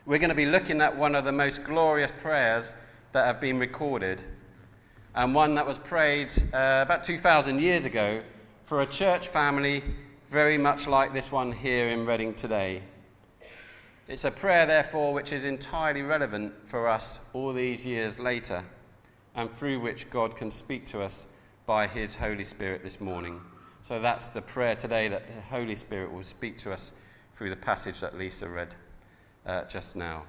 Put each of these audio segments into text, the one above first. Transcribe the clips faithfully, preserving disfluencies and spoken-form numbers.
We're going to be looking at one of the most glorious prayers that have been recorded, and one that was prayed uh, about two thousand years ago for a church family very much like this one here in Reading today. It's a prayer, therefore, which is entirely relevant for us all these years later, and through which God can speak to us by his Holy Spirit this morning. So that's the prayer today, that the Holy Spirit will speak to us through the passage that Lisa read uh, just now.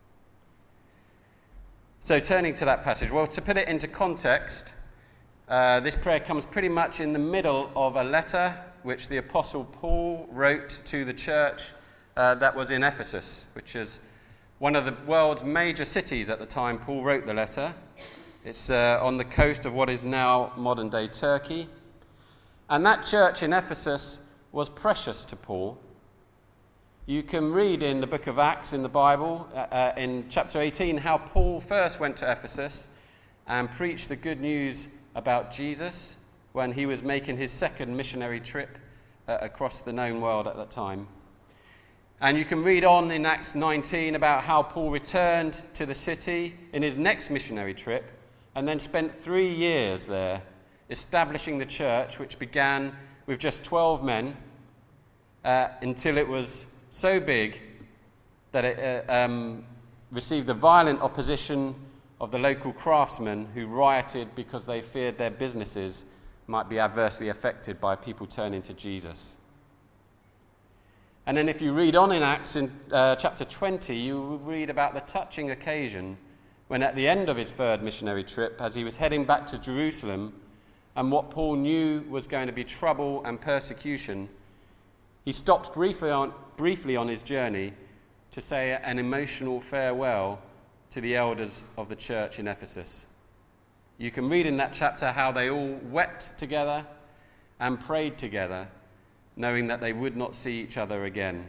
So turning to that passage, well, to put it into context, uh, this prayer comes pretty much in the middle of a letter which the Apostle Paul wrote to the church uh, that was in Ephesus, which is one of the world's major cities at the time Paul wrote the letter. It's uh, on the coast of what is now modern-day Turkey. And that church in Ephesus was precious to Paul. You can read in the book of Acts in the Bible, uh, in chapter eighteen, how Paul first went to Ephesus and preached the good news about Jesus when he was making his second missionary trip uh, across the known world at that time. And you can read on in Acts nineteen about how Paul returned to the city in his next missionary trip and then spent three years there establishing the church, which began with just twelve men uh, until it was so big that it uh, um, received the violent opposition of the local craftsmen who rioted because they feared their businesses might be adversely affected by people turning to Jesus. And then if you read on in Acts in uh, chapter twenty, you read about the touching occasion when at the end of his third missionary trip, as he was heading back to Jerusalem, and what Paul knew was going to be trouble and persecution, he stopped briefly on, briefly on his journey to say an emotional farewell to the elders of the church in Ephesus. You can read in that chapter how they all wept together and prayed together, knowing that they would not see each other again.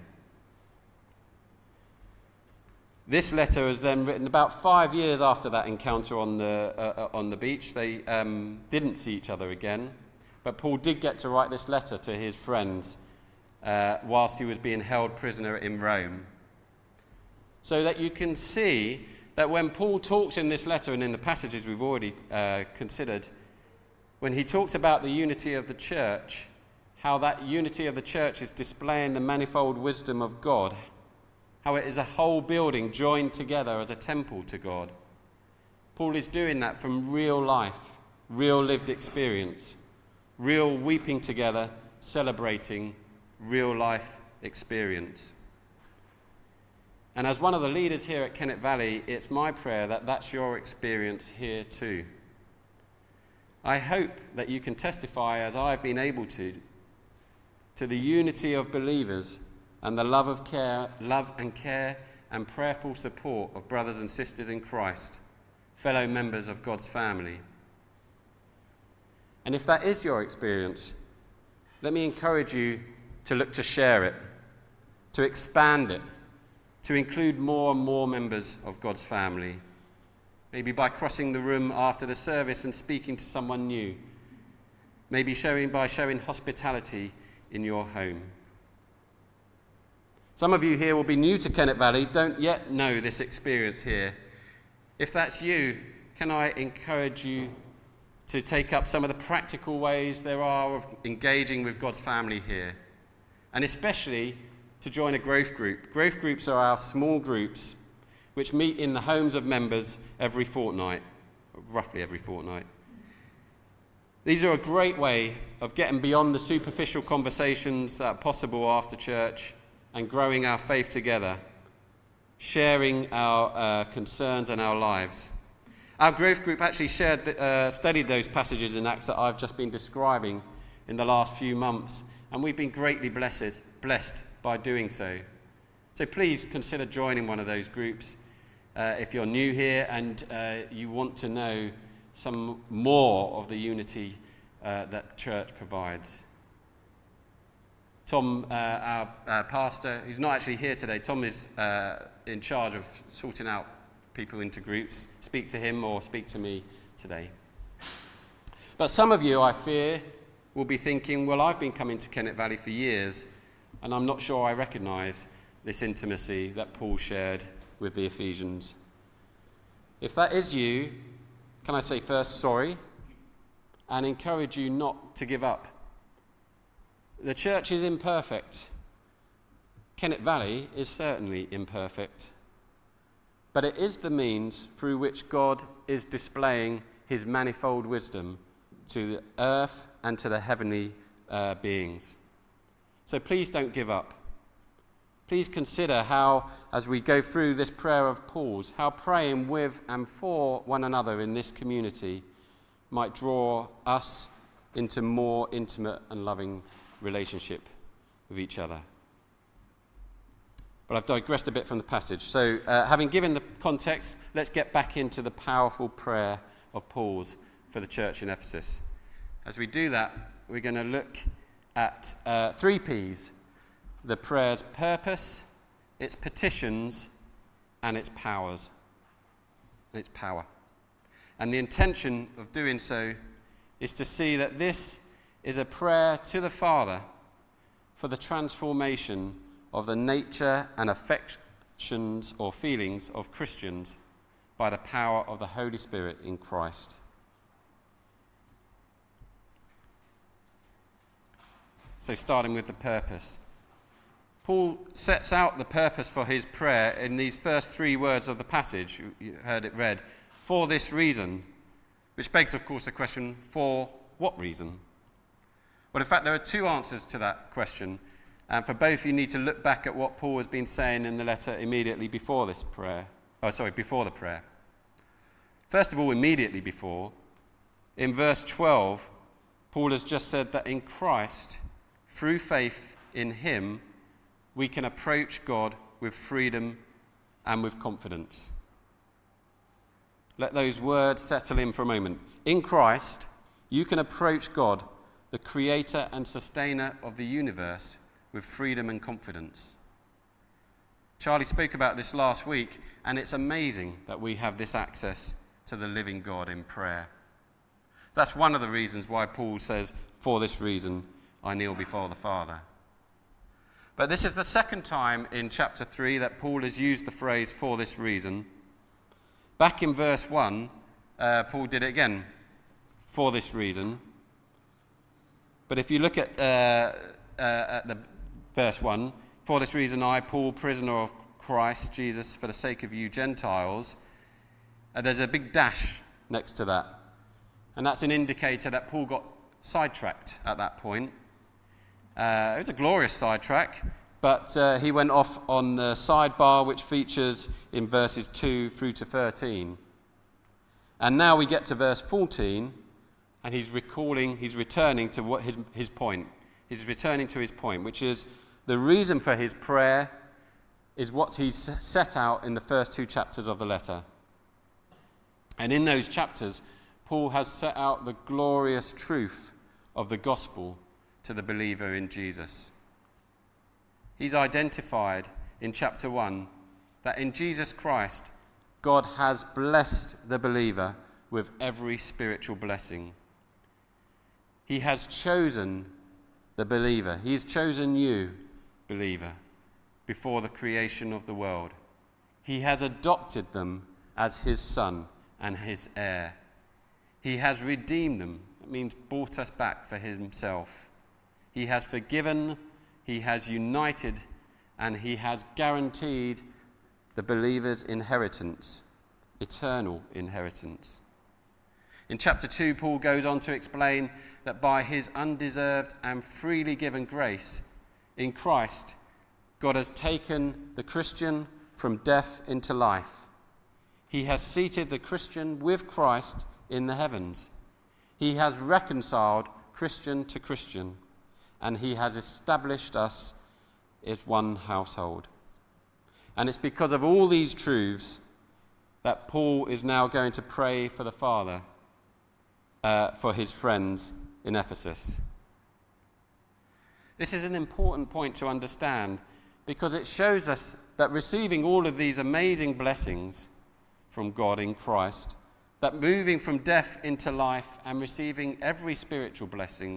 This letter was then written about five years after that encounter on the uh, on the beach. They um, didn't see each other again, but Paul did get to write this letter to his friends uh, whilst he was being held prisoner in Rome. So that you can see that when Paul talks in this letter and in the passages we've already uh, considered, when he talks about the unity of the church, how that unity of the church is displaying the manifold wisdom of God, how it is a whole building joined together as a temple to God. Paul is doing that from real life, real lived experience, real weeping together, celebrating real life experience. And as one of the leaders here at Kennet Valley, it's my prayer that that's your experience here too. I hope that you can testify, as I've been able to, to the unity of believers and the love of care, love and care and prayerful support of brothers and sisters in Christ, fellow members of God's family. And if that is your experience, let me encourage you to look to share it, to expand it, to include more and more members of God's family, maybe by crossing the room after the service and speaking to someone new, maybe showing by showing hospitality in your home. Some of you here will be new to Kennet Valley, don't yet know this experience here. If that's you, can I encourage you to take up some of the practical ways there are of engaging with God's family here, and especially to join a growth group. Growth groups are our small groups which meet in the homes of members every fortnight, roughly every fortnight. These are a great way of getting beyond the superficial conversations that are possible after church and growing our faith together, sharing our uh, concerns and our lives. Our growth group actually shared, uh, studied those passages in Acts that I've just been describing in the last few months, and we've been greatly blessed, blessed by doing so. So please consider joining one of those groups uh, if you're new here and uh, you want to know some more of the unity uh, that church provides. Tom, uh, our, our pastor, who's not actually here today, Tom is uh, in charge of sorting out people into groups. Speak to him or speak to me today. But some of you, I fear, will be thinking, well, I've been coming to Kennet Valley for years, and I'm not sure I recognise this intimacy that Paul shared with the Ephesians. If that is you, can I say first, sorry, and encourage you not to give up. The church is imperfect. Kennet Valley is certainly imperfect. But it is the means through which God is displaying his manifold wisdom to the earth and to the heavenly uh, beings. So please don't give up. Please consider how, as we go through this prayer of Paul's, how praying with and for one another in this community might draw us into more intimate and loving relationship with each other. But I've digressed a bit from the passage. So uh, having given the context, let's get back into the powerful prayer of Paul's for the church in Ephesus. As we do that, we're going to look at uh, three P's: the prayer's purpose, its petitions, and its powers. Its power. And the intention of doing so is to see that this is a prayer to the Father for the transformation of the nature and affections or feelings of Christians by the power of the Holy Spirit in Christ. So starting with the purpose. Paul sets out the purpose for his prayer in these first three words of the passage. You heard it read, for this reason, which begs, of course, the question, for what reason? Well, in fact, there are two answers to that question. And for both, you need to look back at what Paul has been saying in the letter immediately before this prayer. Oh, sorry, before the prayer. First of all, immediately before, in verse twelve, Paul has just said that in Christ, through faith in him, we can approach God with freedom and with confidence. Let those words settle in for a moment. In Christ, you can approach God, the creator and sustainer of the universe, with freedom and confidence. Charlie spoke about this last week, and it's amazing that we have this access to the living God in prayer. That's one of the reasons why Paul says, for this reason, I kneel before the Father. But this is the second time in chapter three that Paul has used the phrase, for this reason. Back in verse one, uh, Paul did it again, for this reason. But if you look at, uh, uh, at the verse one, for this reason I, Paul, prisoner of Christ Jesus, for the sake of you Gentiles, uh, there's a big dash next to that. And that's an indicator that Paul got sidetracked at that point. Uh, it was a glorious sidetrack, but uh, he went off on the sidebar, which features in verses two through to thirteen. And now we get to verse fourteen, and he's recalling, he's returning to what his, his point. He's returning to his point, which is the reason for his prayer is what he's set out in the first two chapters of the letter. And in those chapters, Paul has set out the glorious truth of the gospel to the believer in Jesus. He's identified in chapter one that in Jesus Christ, God has blessed the believer with every spiritual blessing. He has chosen the believer. He's chosen you, believer, before the creation of the world. He has adopted them as his son and his heir. He has redeemed them. That means brought us back for himself. He has forgiven, he has united, and he has guaranteed the believer's inheritance, eternal inheritance. In chapter two, Paul goes on to explain that by his undeserved and freely given grace in Christ, God has taken the Christian from death into life. He has seated the Christian with Christ in the heavens. He has reconciled Christian to Christian, and he has established us as one household. And it's because of all these truths that Paul is now going to pray for the Father, uh, for his friends in Ephesus. This is an important point to understand because it shows us that receiving all of these amazing blessings from God in Christ, that moving from death into life and receiving every spiritual blessing,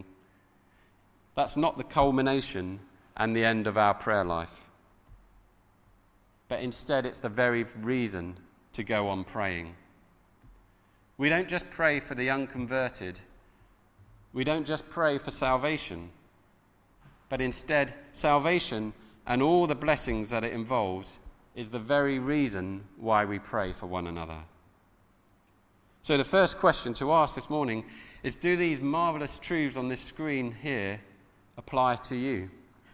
that's not the culmination and the end of our prayer life. but instead it's the very reason to go on praying. We don't just pray for the unconverted. We don't just pray for salvation, but instead salvation and all the blessings that it involves is the very reason why we pray for one another. So the first question to ask this morning is, do these marvelous truths on this screen here apply to you?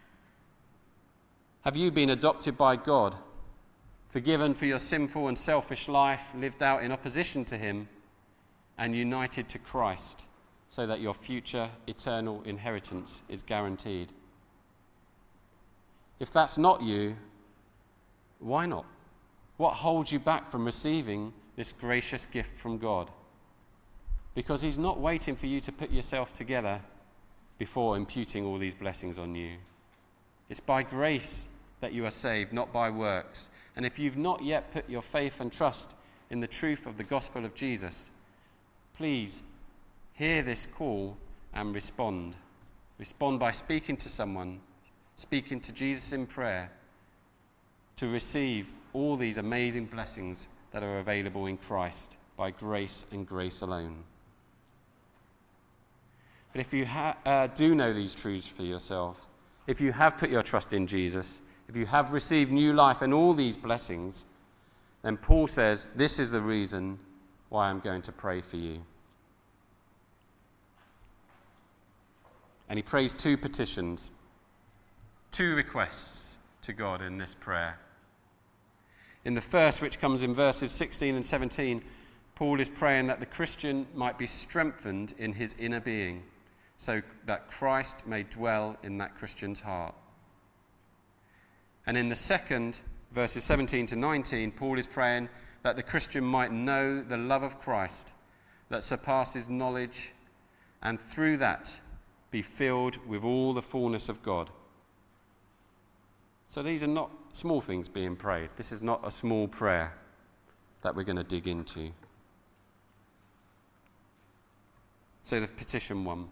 Have you been adopted by God, forgiven for your sinful and selfish life lived out in opposition to him, and united to Christ so that your future eternal inheritance is guaranteed? If that's not you, why not? What holds you back from receiving this gracious gift from God? Because he's not waiting for you to put yourself together before imputing all these blessings on you. It's by grace that you are saved, not by works. And if you've not yet put your faith and trust in the truth of the gospel of Jesus, please hear this call and respond. Respond by speaking to someone, speaking to Jesus in prayer, to receive all these amazing blessings that are available in Christ by grace and grace alone. But if you ha- uh, do know these truths for yourself, if you have put your trust in Jesus, if you have received new life and all these blessings, then Paul says, this is the reason why I'm going to pray for you. And he prays two petitions, two requests to God in this prayer. In the first, which comes in verses sixteen and seventeen, Paul is praying that the Christian might be strengthened in his inner being, so that Christ may dwell in that Christian's heart. And in the second, verses seventeen to nineteen, Paul is praying that the Christian might know the love of Christ that surpasses knowledge, and through that be filled with all the fullness of God. So these are not small things being prayed. This is not a small prayer that we're going to dig into. So the petition one.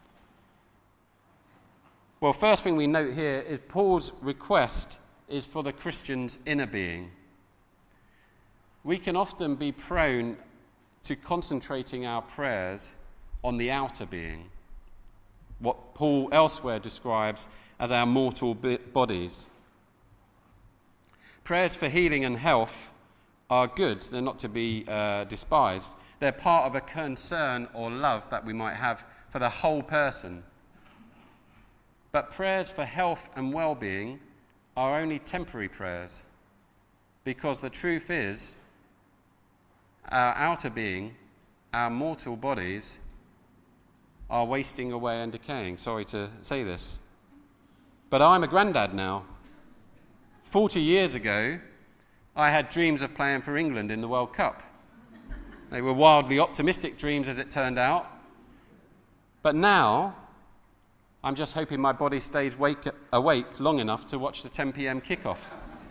Well, first thing we note here is Paul's request is for the Christian's inner being. We can often be prone to concentrating our prayers on the outer being, what Paul elsewhere describes as our mortal bodies. Prayers for healing and health are good. They're not to be uh, despised. They're part of a concern or love that we might have for the whole person. But prayers for health and well-being are only temporary prayers, because the truth is our outer being, our mortal bodies, are wasting away and decaying. Sorry to say this. But I'm a granddad now. Forty years ago, I had dreams of playing for England in the World Cup. They were wildly optimistic dreams, as it turned out. But now, I'm just hoping my body stays wake, awake long enough to watch the ten p.m. kickoff.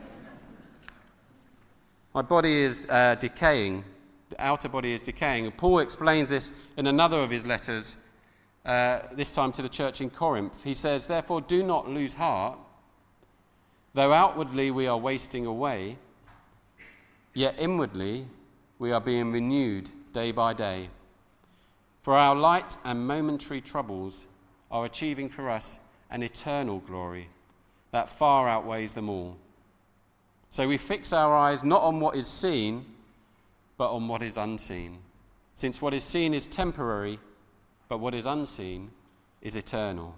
My body is uh, decaying. The outer body is decaying. Paul explains this in another of his letters, uh, this time to the church in Corinth. He says, therefore, do not lose heart. Though outwardly we are wasting away, yet inwardly we are being renewed day by day. For our light and momentary troubles are achieving for us an eternal glory that far outweighs them all. So we fix our eyes not on what is seen, but on what is unseen. Since what is seen is temporary, but what is unseen is eternal.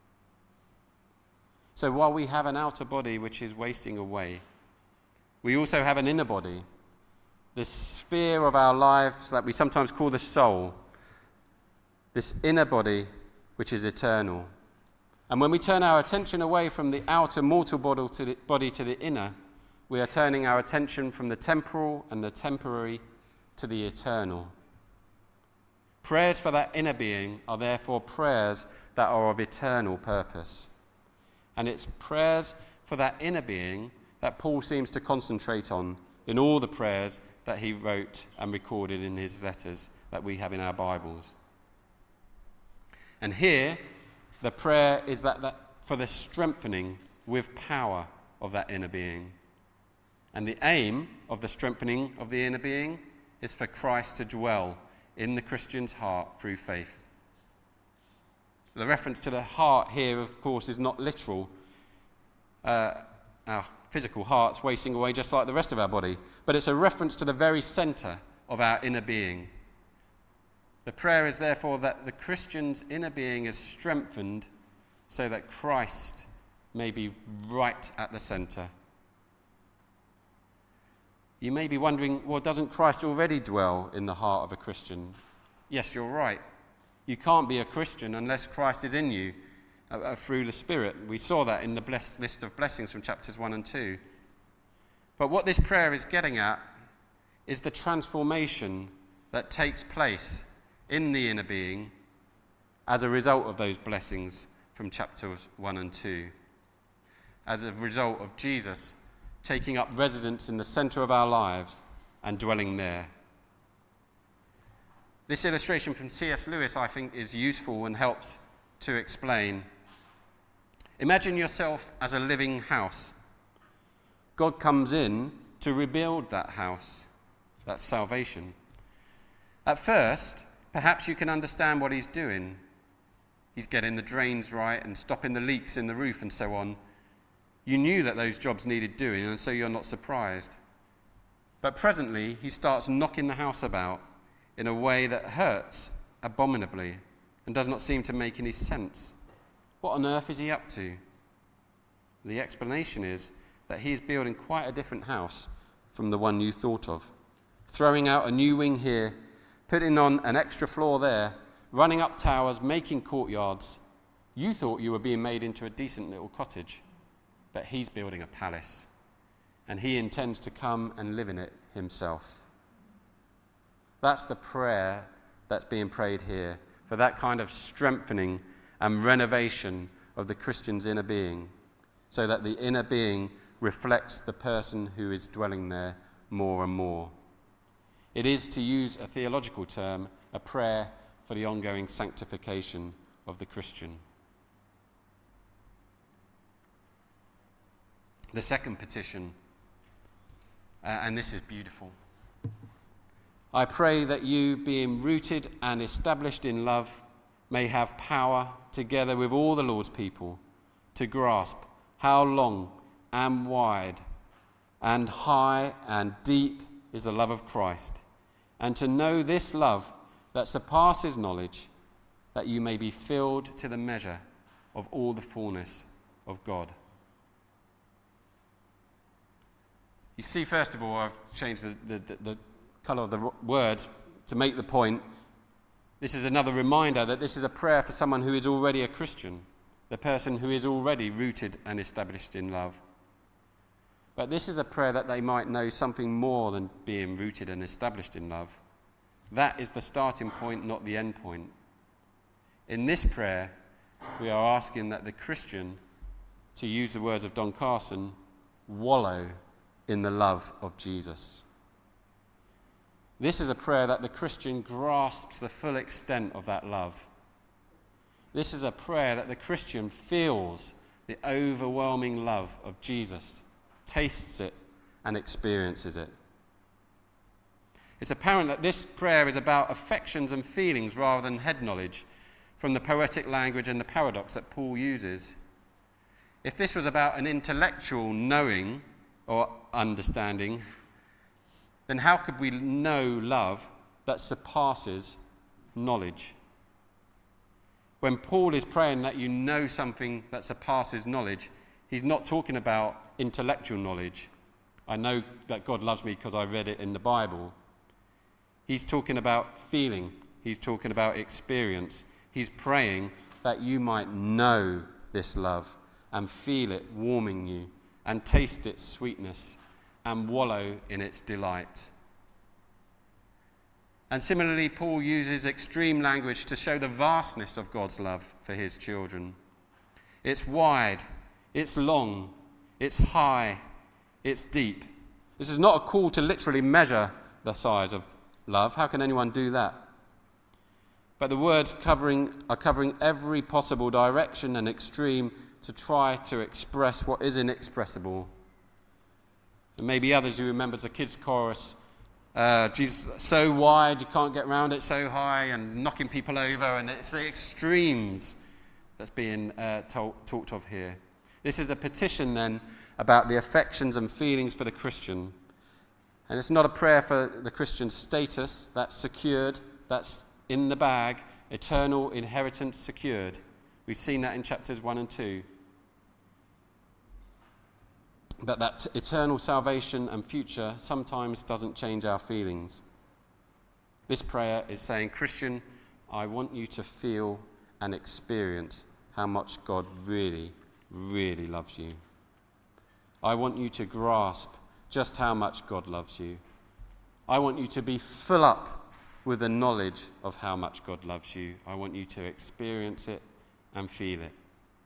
So while we have an outer body which is wasting away, we also have an inner body, this sphere of our lives that we sometimes call the soul, this inner body which is eternal. And when we turn our attention away from the outer mortal body to the, body to the inner, we are turning our attention from the temporal and the temporary to the eternal. Prayers for that inner being are therefore prayers that are of eternal purpose. And it's prayers for that inner being that Paul seems to concentrate on in all the prayers that he wrote and recorded in his letters that we have in our Bibles. And here, the prayer is that, that for the strengthening with power of that inner being. And the aim of the strengthening of the inner being is for Christ to dwell in the Christian's heart through faith. The reference to the heart here, of course, is not literal. Uh, our physical heart's wasting away just like the rest of our body, but it's a reference to the very centre of our inner being. The prayer is therefore that the Christian's inner being is strengthened so that Christ may be right at the centre. You may be wondering, well, doesn't Christ already dwell in the heart of a Christian? Yes, you're right. You can't be a Christian unless Christ is in you uh, uh, through the Spirit. We saw that in the blessed list of blessings from chapters one and two. But what this prayer is getting at is the transformation that takes place in the inner being as a result of those blessings from chapters one and two. As a result of Jesus taking up residence in the centre of our lives and dwelling there. This illustration from C S Lewis, I think, is useful and helps to explain. Imagine yourself as a living house. God comes in to rebuild that house. That's salvation. At first, perhaps you can understand what he's doing. He's getting the drains right and stopping the leaks in the roof and so on. You knew that those jobs needed doing, and so you're not surprised. But presently, he starts knocking the house about in a way that hurts abominably and does not seem to make any sense. What on earth is he up to? The explanation is that he is building quite a different house from the one you thought of. Throwing out a new wing here, putting on an extra floor there, running up towers, making courtyards. You thought you were being made into a decent little cottage. But he's building a palace, and he intends to come and live in it himself. That's the prayer that's being prayed here, for that kind of strengthening and renovation of the Christian's inner being, so that the inner being reflects the person who is dwelling there more and more. It is, to use a theological term, a prayer for the ongoing sanctification of the Christian. The second petition, uh, and this is beautiful. I pray that you, being rooted and established in love, may have power, together with all the Lord's people, to grasp how long and wide and high and deep is the love of Christ, and to know this love that surpasses knowledge, that you may be filled to the measure of all the fullness of God. You see, first of all, I've changed the, the, the colour of the words to make the point. This is another reminder that this is a prayer for someone who is already a Christian, the person who is already rooted and established in love. But this is a prayer that they might know something more than being rooted and established in love. That is the starting point, not the end point. In this prayer, we are asking that the Christian, to use the words of Don Carson, wallow in the love of Jesus. This is a prayer that the Christian grasps the full extent of that love. This is a prayer that the Christian feels the overwhelming love of Jesus, tastes it, and experiences it. It's apparent that this prayer is about affections and feelings rather than head knowledge, from the poetic language and the paradox that Paul uses. If this was about an intellectual knowing or understanding, then how could we know love that surpasses knowledge? When Paul is praying that you know something that surpasses knowledge, he's not talking about intellectual knowledge. I know that God loves me because I read it in the Bible. He's talking about feeling. He's talking about experience. He's praying that you might know this love and feel it warming you and taste its sweetness and wallow in its delight. And similarly, Paul uses extreme language to show the vastness of God's love for his children. It's wide, it's long, it's high, it's deep. This is not a call to literally measure the size of love. How can anyone do that? But the words covering are covering every possible direction and extreme to try to express what is inexpressible. There may be others who remember the kids' chorus, uh, Jesus, so wide you can't get around it, so high, and knocking people over, and it's the extremes that's being uh, told, talked of here. This is a petition then about the affections and feelings for the Christian. And it's not a prayer for the Christian's status, that's secured, that's in the bag, eternal inheritance secured. We've seen that in chapters one and two. But that eternal salvation and future sometimes doesn't change our feelings. This prayer is saying, Christian, I want you to feel and experience how much God really, really loves you. I want you to grasp just how much God loves you. I want you to be full up with the knowledge of how much God loves you. I want you to experience it and feel it.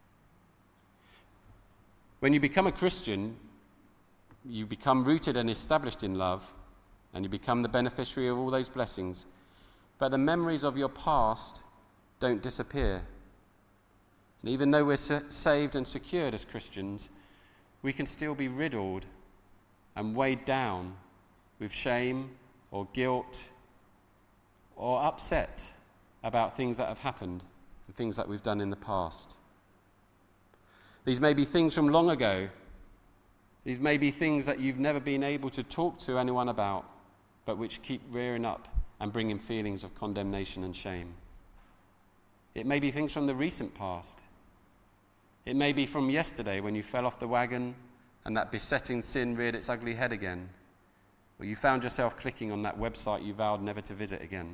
When you become a Christian, you become rooted and established in love, and you become the beneficiary of all those blessings. But the memories of your past don't disappear. And even though we're saved and secured as Christians, we can still be riddled and weighed down with shame or guilt or upset about things that have happened and things that we've done in the past. These may be things from long ago. These may be things that you've never been able to talk to anyone about, but which keep rearing up and bringing feelings of condemnation and shame. It may be things from the recent past. It may be from yesterday when you fell off the wagon and that besetting sin reared its ugly head again, or you found yourself clicking on that website you vowed never to visit again.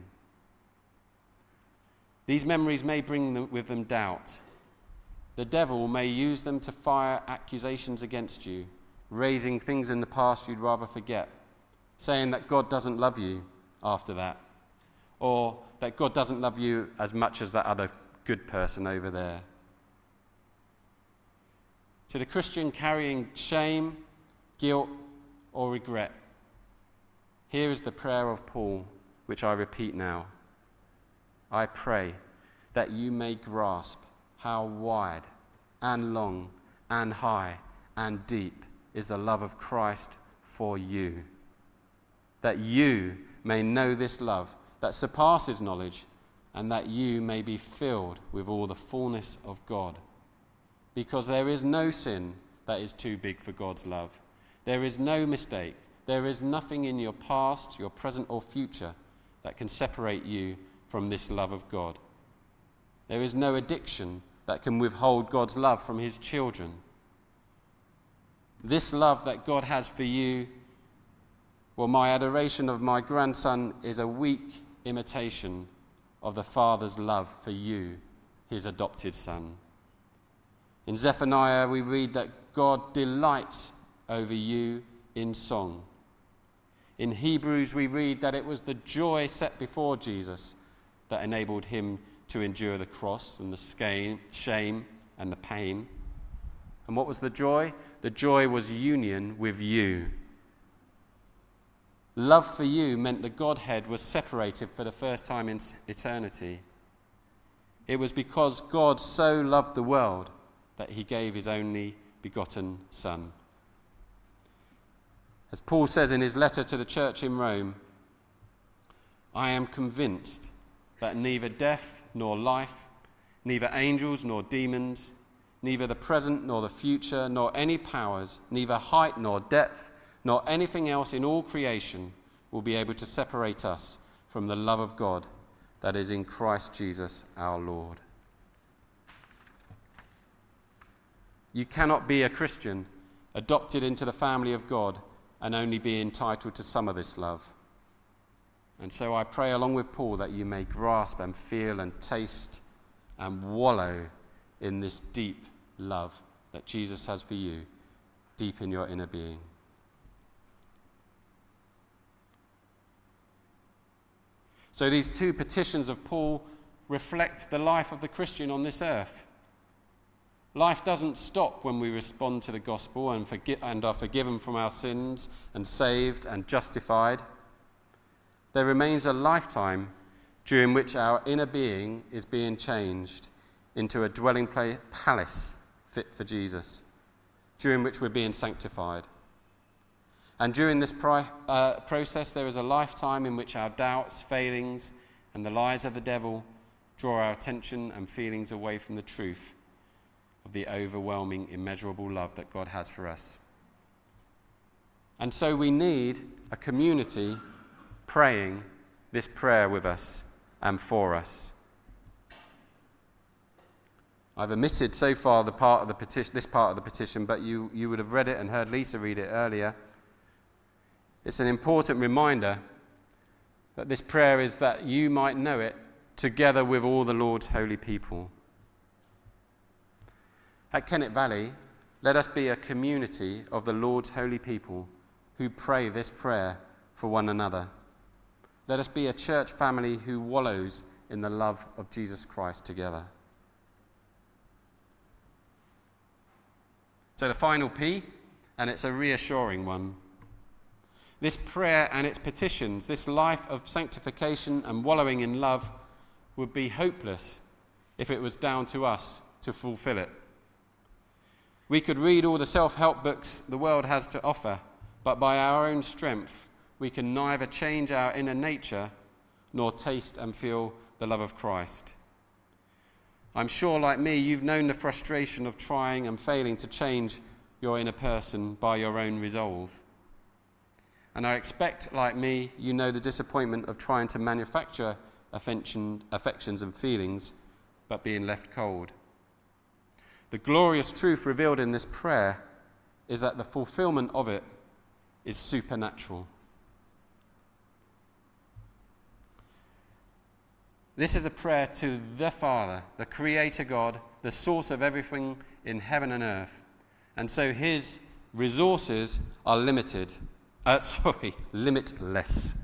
These memories may bring with them doubt. The devil may use them to fire accusations against you, raising things in the past you'd rather forget, saying that God doesn't love you after that, or that God doesn't love you as much as that other good person over there. To the Christian carrying shame, guilt, or regret, here is the prayer of Paul, which I repeat now. I pray that you may grasp how wide and long and high and deep is the love of Christ for you, that you may know this love that surpasses knowledge, and that you may be filled with all the fullness of God. Because there is no sin that is too big for God's love. There is no mistake. There is nothing in your past, your present, or future that can separate you from this love of God. There is no addiction that can withhold God's love from his children. This love that God has for you, well, my adoration of my grandson is a weak imitation of the Father's love for you, his adopted son. In Zephaniah, we read that God delights over you in song. In Hebrews, we read that it was the joy set before Jesus that enabled him to endure the cross and the shame and the pain. And what was the joy? The joy was union with you. Love for you meant the Godhead was separated for the first time in eternity. It was because God so loved the world that he gave his only begotten Son. As Paul says in his letter to the church in Rome, I am convinced that neither death nor life, neither angels nor demons, neither the present nor the future, nor any powers, neither height nor depth, nor anything else in all creation will be able to separate us from the love of God that is in Christ Jesus our Lord. You cannot be a Christian, adopted into the family of God, and only be entitled to some of this love. And so I pray along with Paul that you may grasp and feel and taste and wallow in this deep love that Jesus has for you, deep in your inner being. So these two petitions of Paul reflect the life of the Christian on this earth. Life doesn't stop when we respond to the gospel and, forgi- and are forgiven from our sins and saved and justified. There remains a lifetime during which our inner being is being changed into a dwelling place, palace fit for Jesus, during which we're being sanctified. And during this pri- uh, process, there is a lifetime in which our doubts, failings, and the lies of the devil draw our attention and feelings away from the truth of the overwhelming, immeasurable love that God has for us. And so we need a community praying this prayer with us and for us. I've omitted so far the part of the petition, this part of the petition, but you, you would have read it and heard Lisa read it earlier. It's an important reminder that this prayer is that you might know it together with all the Lord's holy people. At Kennet Valley, let us be a community of the Lord's holy people who pray this prayer for one another. Let us be a church family who wallows in the love of Jesus Christ together. So the final P, and it's a reassuring one. This prayer and its petitions, this life of sanctification and wallowing in love, would be hopeless if it was down to us to fulfill it. We could read all the self-help books the world has to offer, but by our own strength, we can neither change our inner nature nor taste and feel the love of Christ. I'm sure, like me, you've known the frustration of trying and failing to change your inner person by your own resolve. And I expect, like me, you know the disappointment of trying to manufacture affection, affections and feelings, but being left cold. The glorious truth revealed in this prayer is that the fulfillment of it is supernatural. This is a prayer to the Father, the Creator God, the source of everything in heaven and earth. And so his resources are limited. Uh, sorry, limitless.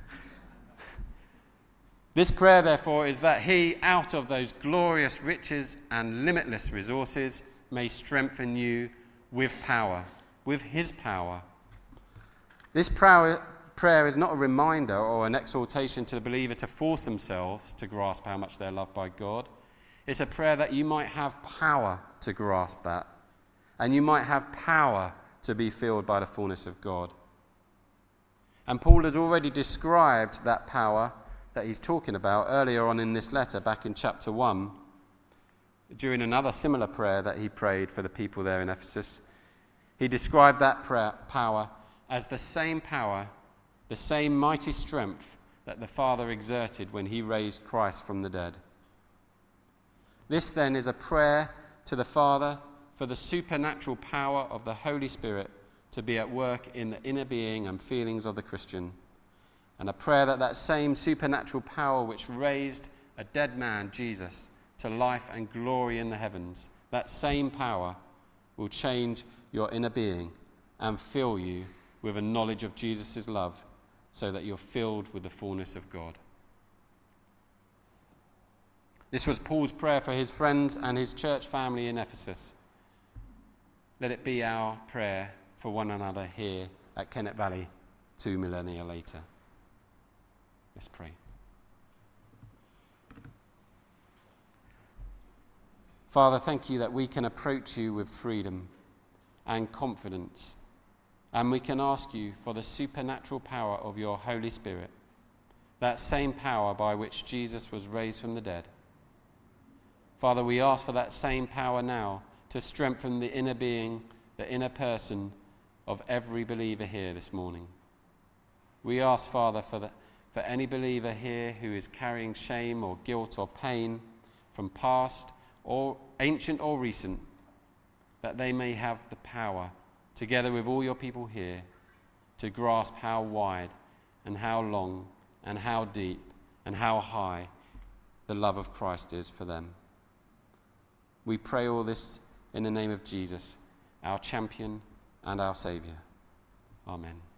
This prayer, therefore, is that he, out of those glorious riches and limitless resources, may strengthen you with power, with his power. This prayer, prayer is not a reminder or an exhortation to the believer to force themselves to grasp how much they're loved by God. It's a prayer that you might have power to grasp that, and you might have power to be filled by the fullness of God. And Paul has already described that power that he's talking about earlier on in this letter, back in chapter one, during another similar prayer that he prayed for the people there in Ephesus. He described that prayer, power as the same power, the same mighty strength that the Father exerted when he raised Christ from the dead. This then is a prayer to the Father for the supernatural power of the Holy Spirit to be at work in the inner being and feelings of the Christian, and a prayer that that same supernatural power which raised a dead man, Jesus, to life and glory in the heavens, that same power will change your inner being and fill you with a knowledge of Jesus' love, so that you're filled with the fullness of God. This was Paul's prayer for his friends and his church family in Ephesus. Let it be our prayer for one another here at Kennet Valley two millennia later. Let's pray. Father, thank you that we can approach you with freedom and confidence, and we can ask you for the supernatural power of your Holy Spirit, that same power by which Jesus was raised from the dead. Father, we ask for that same power now to strengthen the inner being, the inner person of every believer here this morning. We ask, Father, for, the, for any believer here who is carrying shame or guilt or pain from past or ancient or recent, that they may have the power, together with all your people here, to grasp how wide and how long and how deep and how high the love of Christ is for them. We pray all this in the name of Jesus, our champion and our Saviour. Amen.